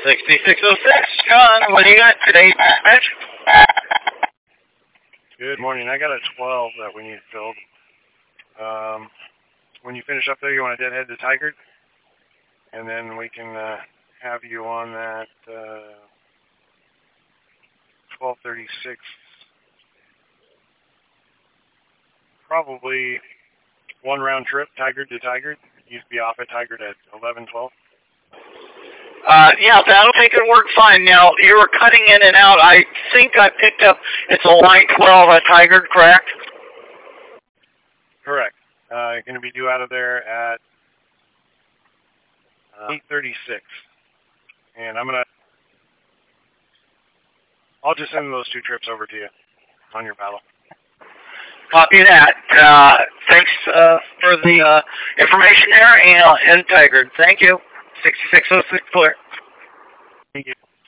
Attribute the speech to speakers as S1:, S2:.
S1: 6606, John, what do you got today, dispatch?
S2: Good morning. I got a 12 that we need filled. When you finish up there, you want to deadhead to Tigard? And then we can have you on that 1236. Probably one round trip, Tigard to Tigard. You'd be off at Tigard at 11:12.
S1: Yeah, that'll take it work fine. Now, you were cutting in and out. I think I picked up, it's a line 12 at Tigard, correct?
S2: Correct. You're going to be due out of there at 8:36. And I'll just send those two trips over to you on your paddle.
S1: Copy that. Thanks for the information there, and Tigard. Thank you. 6606 clear.